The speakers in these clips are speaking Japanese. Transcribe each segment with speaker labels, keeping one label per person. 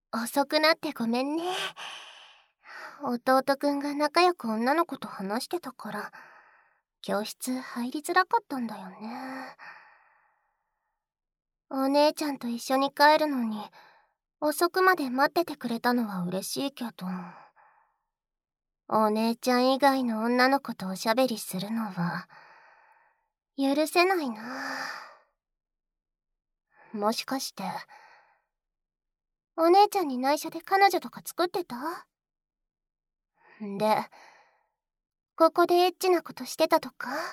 Speaker 1: 遅くなってごめんね。弟くんが仲良く女の子と話してたから、教室入りづらかったんだよね。お姉ちゃんと一緒に帰るのに、遅くまで待っててくれたのは嬉しいけど、お姉ちゃん以外の女の子とおしゃべりするのは、許せないな。もしかして、お姉ちゃんに内緒で彼女とか作ってた？で、ここでエッチなことしてたとか？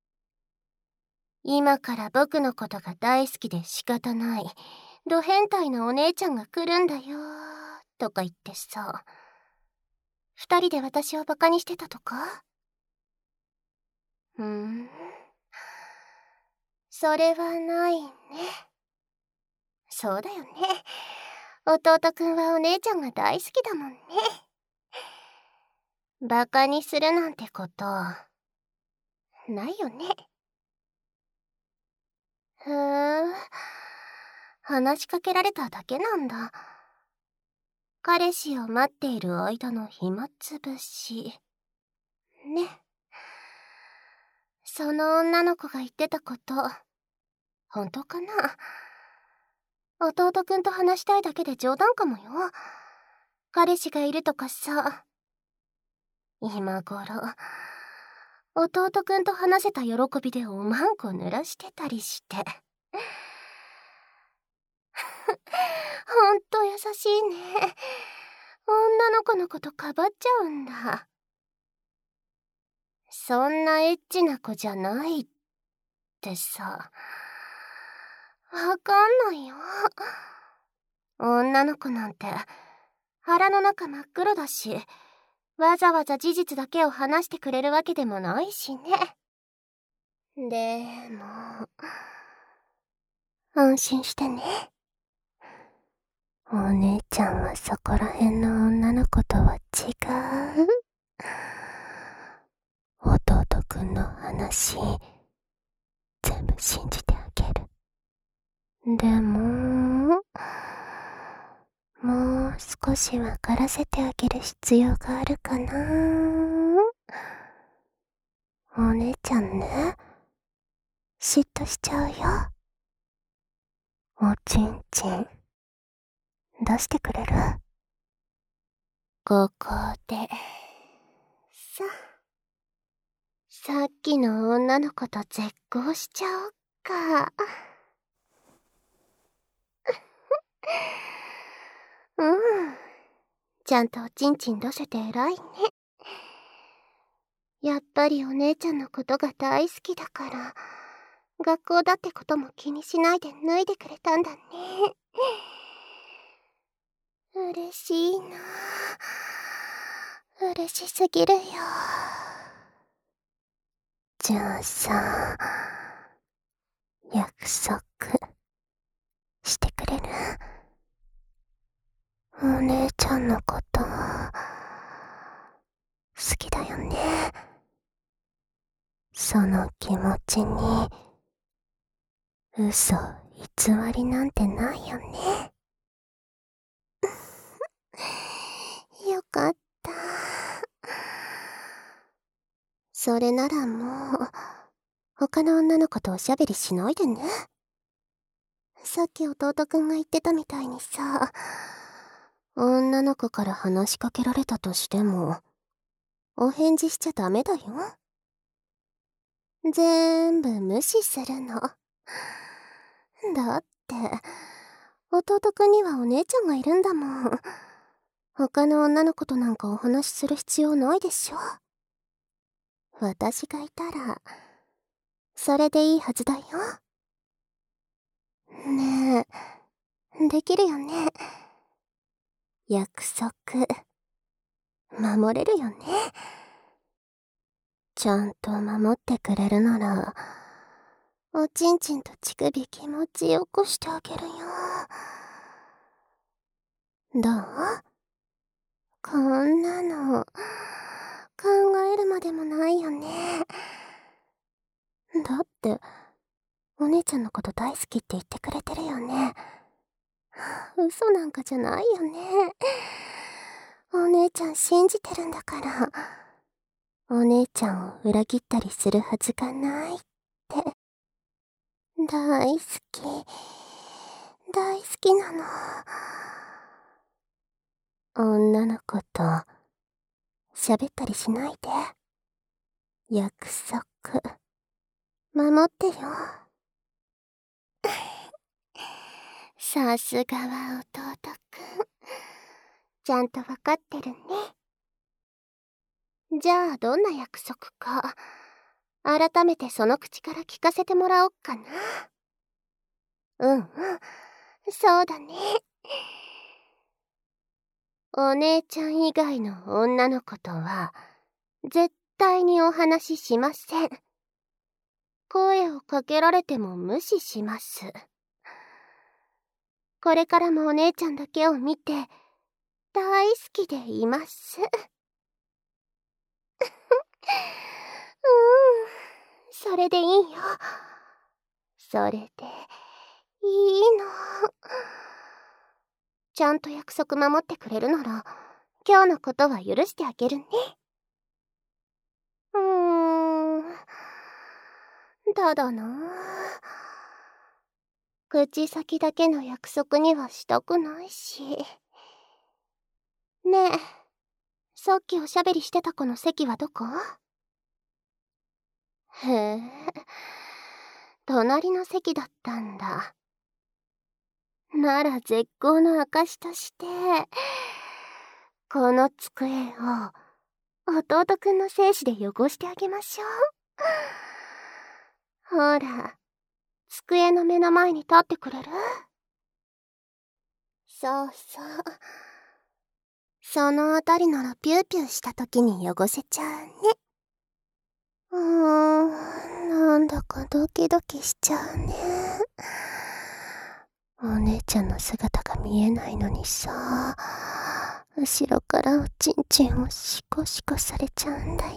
Speaker 1: 今から僕のことが大好きで仕方ない、ド変態なお姉ちゃんが来るんだよ、とか言ってさ、二人で私をバカにしてたとか？それはないね。そうだよね。弟くんはお姉ちゃんが大好きだもんね。バカにするなんてこと、ないよね。話しかけられただけなんだ。彼氏を待っている間の暇つぶし。ね。その女の子が言ってたこと、本当かな？弟くんと話したいだけで冗談かもよ。彼氏がいるとかさ。今頃、弟くんと話せた喜びでおまんこ濡らしてたりして。ほんと優しいね。女の子のことかばっちゃうんだ。そんなエッチな子じゃないってさ。わかんないよ。女の子なんて腹の中真っ黒だし、わざわざ事実だけを話してくれるわけでもないしね。でも、安心してね。お姉ちゃんはそこら辺の女の子とは違う。弟くんの話、全部信じてあげる。でも、もう少し分からせてあげる必要があるかな。お姉ちゃんね、嫉妬しちゃうよ。おちんちん、出してくれる？ここで、さっきの女の子と絶交しちゃおっか。ちゃんとおちんちん出せて偉いね。やっぱりお姉ちゃんのことが大好きだから、学校だってことも気にしないで脱いでくれたんだね。嬉しいな。嬉しすぎるよ。じゃあさ、約束してくれる？お姉ちゃんのこと好きだよね。その気持ちに嘘偽りなんてないよね。よかった。それならもう他の女の子とおしゃべりしないでね。さっき弟くんが言ってたみたいにさ、女の子から話しかけられたとしてもお返事しちゃダメだよ。全部無視するの。だって弟くんにはお姉ちゃんがいるんだもん。他の女の子となんかお話しする必要ないでしょ。私がいたらそれでいいはずだよ。ねえ、できるよね？約束守れるよね？ちゃんと守ってくれるなら、おちんちんと乳首気持ちよくしてあげるよ。どう？こんなの考えるまでもないよね。だってお姉ちゃんのこと大好きって言ってくれてるよね。 嘘なんかじゃないよね。お姉ちゃん信じてるんだから。お姉ちゃんを裏切ったりするはずがないって。大好き。大好きなの。女の子と喋ったりしないで。約束、守ってよ。さすがは弟くん。ちゃんとわかってるね。じゃあどんな約束か、改めてその口から聞かせてもらおっかな。うんうん、そうだね。お姉ちゃん以外の女の子とは、絶対にお話ししません。声をかけられても無視します。これからもお姉ちゃんだけを見て、大好きでいます。それでいいよ。それで、いいの。ちゃんと約束守ってくれるなら、今日のことは許してあげるね。ただな、口先だけの約束にはしたくないし。ねえ、さっきおしゃべりしてた子の席はどこ？へえ、隣の席だったんだ。なら絶好の証として、この机を弟くんの精子で汚してあげましょう。ほら、机の目の前に立ってくれる？そうそう。そのあたりならピューピューした時に汚せちゃうね。なんだかドキドキしちゃうね。お姉ちゃんの姿が見えないのにさ、後ろからおちんちんをシコシコされちゃうんだよ。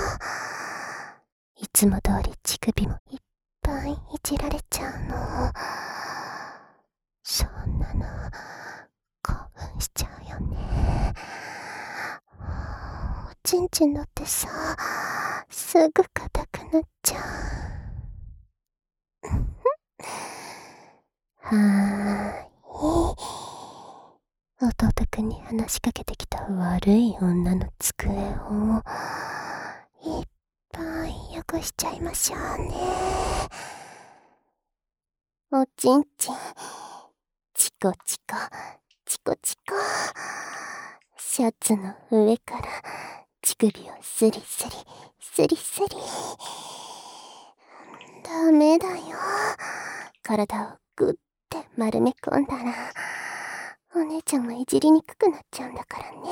Speaker 1: いつも通り乳首もいっぱいいじられちゃうの。そんなの興奮しちゃうよね。おちんちんだってさ、すぐ硬くなっちゃう。はーい。弟くんに話しかけてきた悪い女の机をいっぱい汚しちゃいましょうね。おちんちん、チコチコ、チコチコ。シャツの上から乳首をスリスリ、スリスリ。ダメだよ。体をグッて丸め込んだら、お姉ちゃんがいじりにくくなっちゃうんだからね。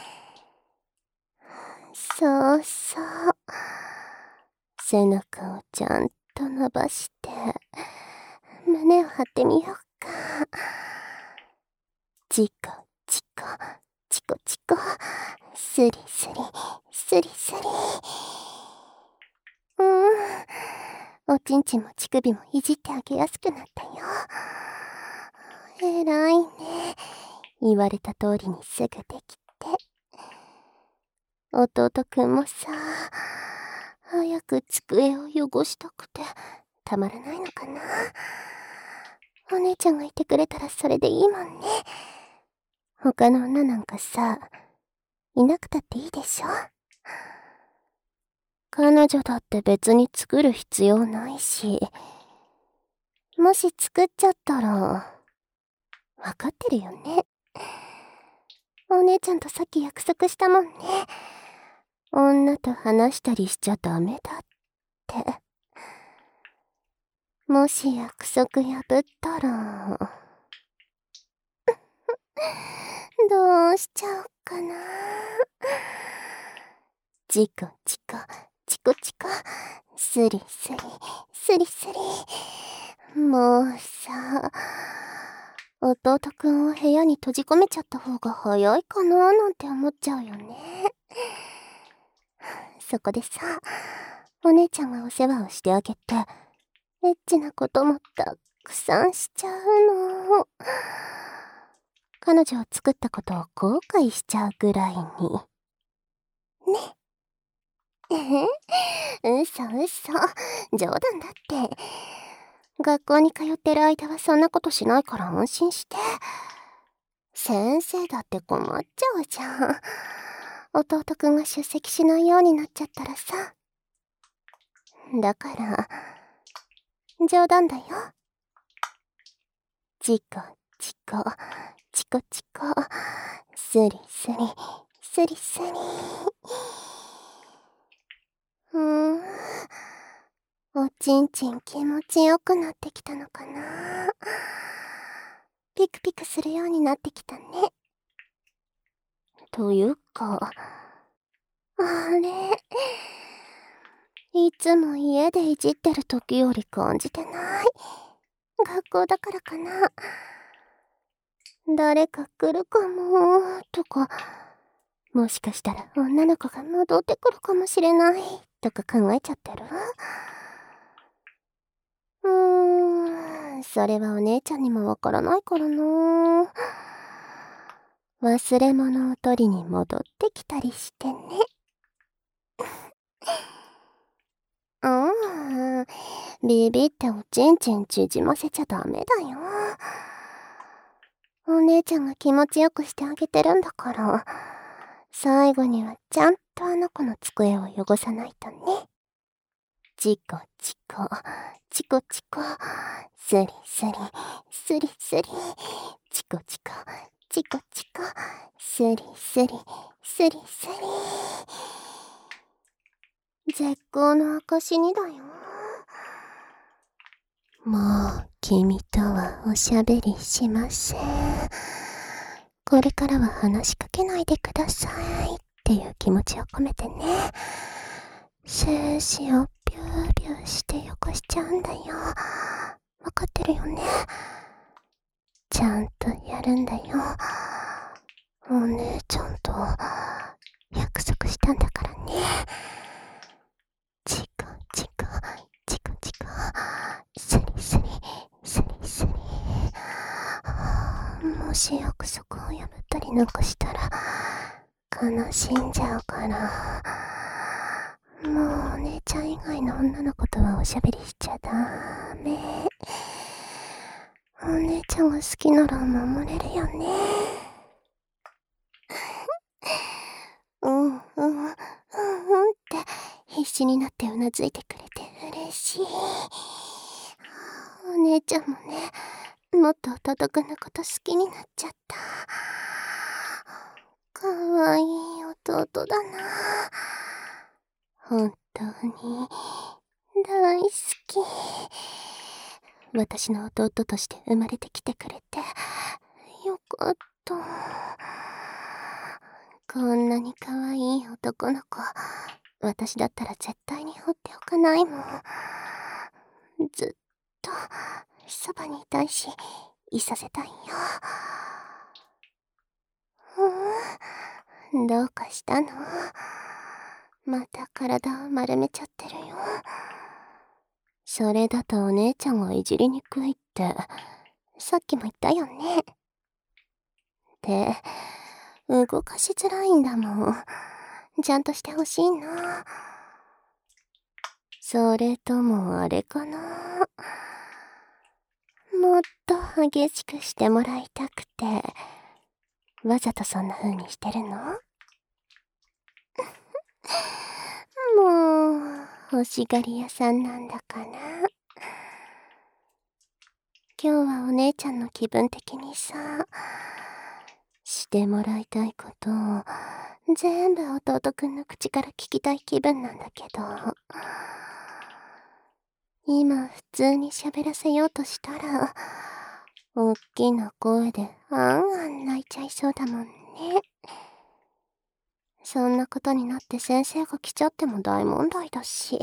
Speaker 1: そうそう。背中をちゃんと伸ばして、胸を張ってみようか。チコチコ、チコチコ、スリスリ、スリスリ。おちんちんも乳首もいじってあげやすくなったよ。えらいね。言われた通りにすぐできて。弟くんもさ、早く机を汚したくてたまらないのかな。お姉ちゃんがいてくれたらそれでいいもんね。他の女なんかさ、いなくたっていいでしょ。彼女だって別に作る必要ないし、もし作っちゃったら、わかってるよね。お姉ちゃんとさっき約束したもんね。女と話したりしちゃダメだって。もし約束破ったら、どうしちゃおっかな。チコチコ、チコチコ、スリスリ、スリスリ。もうさ、弟くんを部屋に閉じ込めちゃった方が早いかななんて思っちゃうよね。そこでさ、お姉ちゃんがお世話をしてあげて、エッチなこともたくさんしちゃうの。 彼女を作ったことを後悔しちゃうぐらいに。ね。嘘嘘。冗談だって。学校に通ってる間はそんなことしないから安心して。先生だって困っちゃうじゃん。弟くんが出席しないようになっちゃったらさ。だから、冗談だよ。チコチコ、チコチコ、スリスリ、スリスリ。おちんちん気持ちよくなってきたのかな。ピクピクするようになってきたね。というか、あれ、いつも家でいじってる時より感じてない。学校だからかな。誰か来るかも、とか、もしかしたら女の子が戻ってくるかもしれない、とか考えちゃってる。それはお姉ちゃんにもわからないからな。忘れ物を取りに戻ってきたりしてね。ビビっておちんちん縮ませちゃダメだよ。お姉ちゃんが気持ちよくしてあげてるんだから、最後にはちゃんとあの子の机を汚さないとね。チコチコ、チコチコ、スリスリ、スリスリ、チコチコ、チコチコ、スリスリ、スリスリ。絶好の証にだよ。もう君とはおしゃべりしません。これからは話しかけないでくださいっていう気持ちを込めてね。精子をビュービューして汚しちゃうんだよ。わかってるよね。ちゃんとやるんだよ。お姉ちゃんと約束したんだからね。チコチコ、チコチコ、スリスリ、スリスリ。もし約束を破ったりなんかしたら悲しんじゃうから。もうお姉ちゃん以外の女の子とはおしゃべりしちゃダメ。お姉ちゃんが好きなら守れるよね。うんって必死になってうなずいてくれて嬉しい。お姉ちゃんもね、もっと弟くんのこと好きになっちゃった。かわいい弟だな。本当に大好き。私の弟として生まれてきてくれてよかった。こんなに可愛い男の子、私だったら絶対に放っておかないもん。ずっとそばにいたいし、いさせたいよ。どうかしたの？また体を丸めちゃってるよ。それだとお姉ちゃんがいじりにくいって、さっきも言ったよね。で、動かしづらいんだもん。ちゃんとしてほしいな。それともあれかな。もっと激しくしてもらいたくて、わざとそんな風にしてるの？もう、欲しがり屋さんなんだから。今日はお姉ちゃんの気分的にさ、してもらいたいことを全部弟くんの口から聞きたい気分なんだけど、今普通に喋らせようとしたら、おっきな声であんあん泣いちゃいそうだもんね。そんなことになって先生が来ちゃっても大問題だし。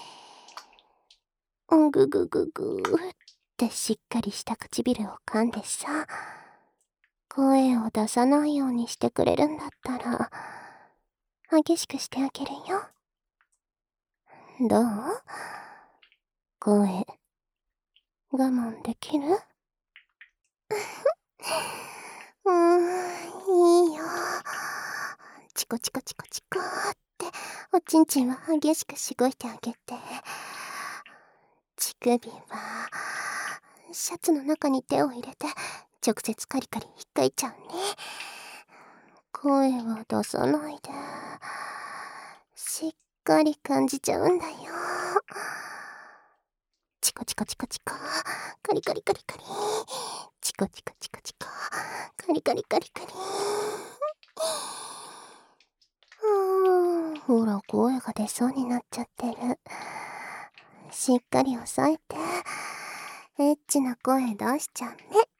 Speaker 1: ぐぐぐぐーってしっかりした唇を噛んでさ、声を出さないようにしてくれるんだったら、激しくしてあげるよ。どう？声、我慢できる？ いいよ。チコチコチコチコっておちんちんは激しくしごいてあげて、乳首はシャツの中に手を入れて直接カリカリ引っかいちゃうね。声は出さないでしっかり感じちゃうんだよ。チコチコチコチコカリカリカリカリ、チコチコチコチコカリカリカリカリ。ほら声が出そうになっちゃってる。しっかり押さえてエッチな声出しちゃうね。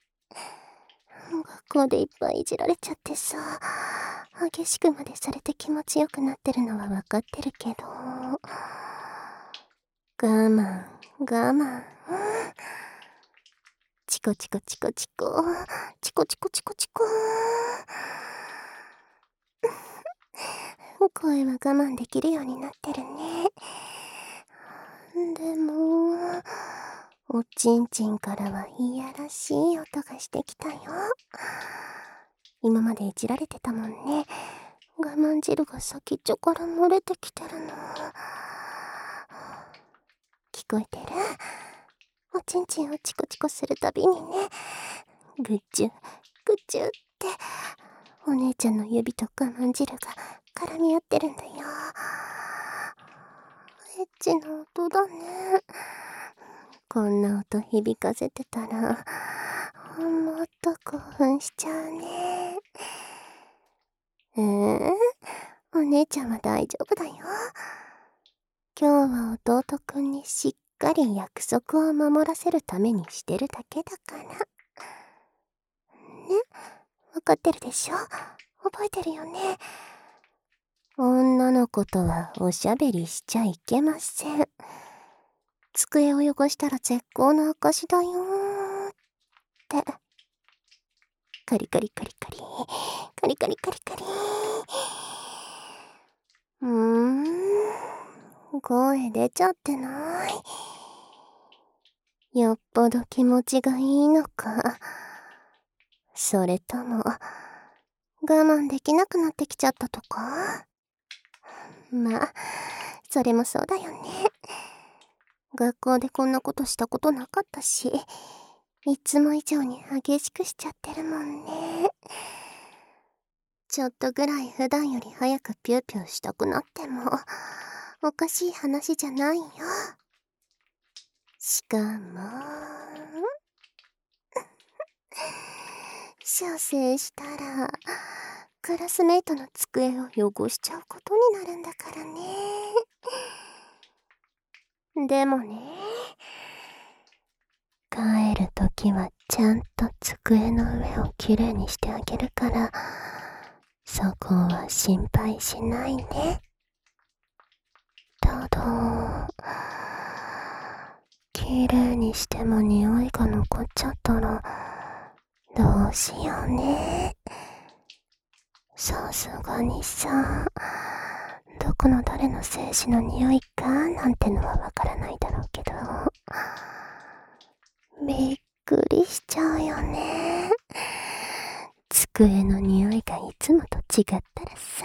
Speaker 1: 学校でいっぱいいじられちゃってさ、激しくまでされて気持ちよくなってるのは分かってるけど、我慢我慢。チコチコチコチコチコチコチコチコ。声は我慢できるようになってるね。でもおちんちんからはいやらしい音がしてきたよ。今までいじられてたもんね。我慢汁が先っちょから漏れてきてるの。聞こえてる？おちんちんをチコチコするたびにね、ぐっちゅぐっちゅってお姉ちゃんの指と我慢汁が絡み合ってるんだよ。エッチな音だね。こんな音響かせてたらもっと興奮しちゃうね。お姉ちゃんは大丈夫だよ。今日は弟くんにしっかり約束を守らせるためにしてるだけだから。ね、わかってるでしょ？覚えてるよね。女の子とはおしゃべりしちゃいけません。机を汚したら絶好の証だよって。カリカリカリカリカリカリカリカリ。声出ちゃってない。よっぽど気持ちがいいのか、それとも我慢できなくなってきちゃったとか。まあそれもそうだよね。学校でこんなことしたことなかったし、いつも以上に激しくしちゃってるもんね。ちょっとぐらい普段より早くピューピューしたくなってもおかしい話じゃないよ。しかも射精したらクラスメートの机を汚しちゃうことになるんだからね。でもね、帰るときはちゃんと机の上をきれいにしてあげるから、そこは心配しないね。ただきれいにしても匂いが残っちゃったらどうしようね。さすがにさ、どこの誰の精子の匂いかなんてのはわからないだろうけど、びっくりしちゃうよね。机の匂いがいつもと違ったらさ。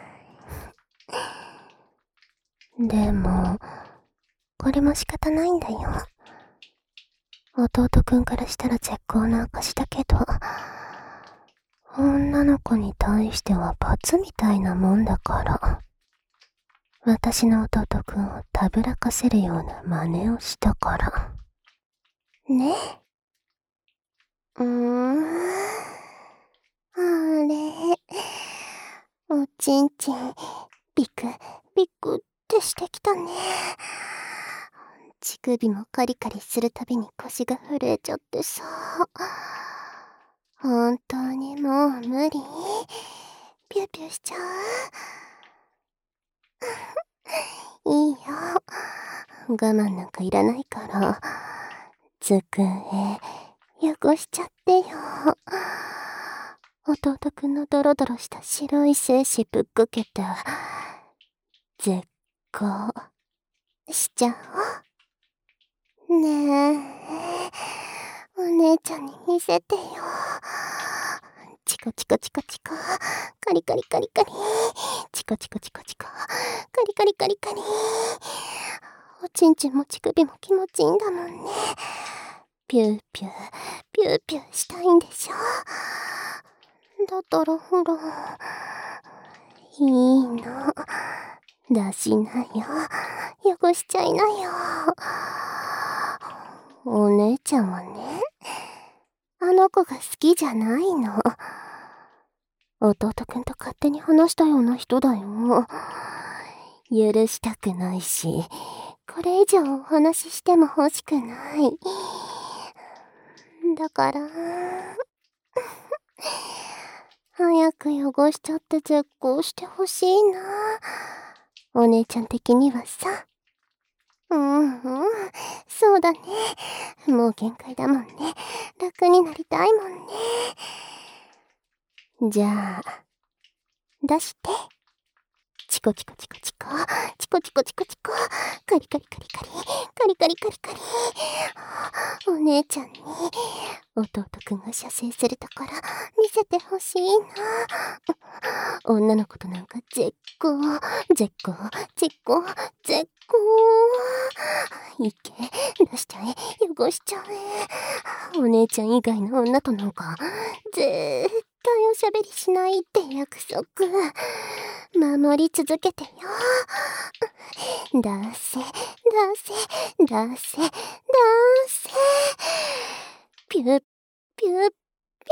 Speaker 1: でもこれも仕方ないんだよ。弟くんからしたら絶好の証だけど、女の子に対しては罰みたいなもんだから、私の弟くんをたぶらかせるような真似をしたからね。あれ、おちんちんビクビクってしてきたね。乳首もカリカリするたびに腰が震えちゃってさ、本当にもう無理。ピューピューしちゃう。いいよ、我慢なんかいらないから机汚しちゃってよ。弟くんのドロドロした白い精子ぶっかけて絶交しちゃおう。ねえ、お姉ちゃんに見せてよ。 チコチコチコチコ。カリカリカリカリ。チコチコチコチコ。カリカリカリカリ。おちんちんも乳首も気持ちいいんだもんね。ピューピュー、ピューピューしたいんでしょ。だったらほら、いいの。出しなよ。汚しちゃいなよ。お姉ちゃんはね、あの子が好きじゃないの。弟くんと勝手に話したような人だよ。許したくないし、これ以上お話ししても欲しくない。だから、早く汚しちゃって絶交してほしいな。お姉ちゃん的にはさ。そうだね。もう限界だもんね。楽になりたいもんね。じゃあ、出して。チコチコチコチコ、チコチコチコチコ、カリカリカリカリ、カリカリカリカリ。お姉ちゃんに、弟くんが射精するところ、見せてほしいな。女の子となんか絶好、絶好、絶好、絶好。いけ、出しちゃえ、汚しちゃえ。お姉ちゃん以外の女となんか、絶対おしゃべりしないって約束。守り続けてよ。出せ、出せ、出せ、出せ。ピュッ、ピュッ、ピ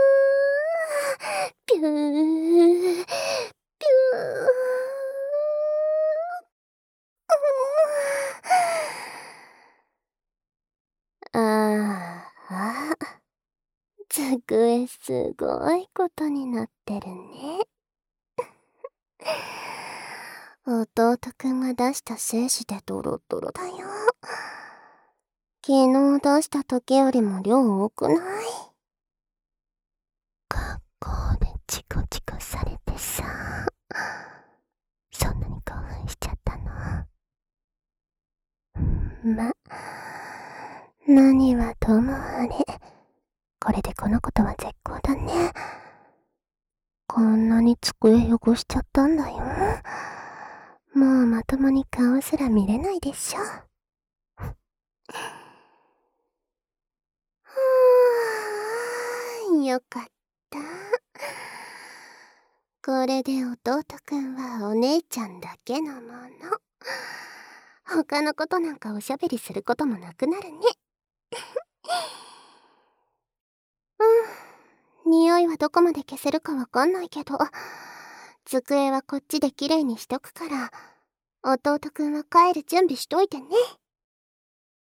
Speaker 1: ュー、ピュー、ピュー。ああ、机すごいことになってるね。弟くんが出した精子でドロドロだよ。昨日出した時よりも量多くない？学校でチコチコされてさ、そんなに興奮しちゃったの？ま、何はともあれ、これでこのことは絶好だね。こんなに机汚しちゃったんだよ。もうまともに顔すら見れないでしょ。よかった。これで弟くんはお姉ちゃんだけのもの。他のことなんかおしゃべりすることもなくなるね。匂いはどこまで消せるかわかんないけど、机はこっちできれいにしとくから、弟くんは帰る準備しといてね。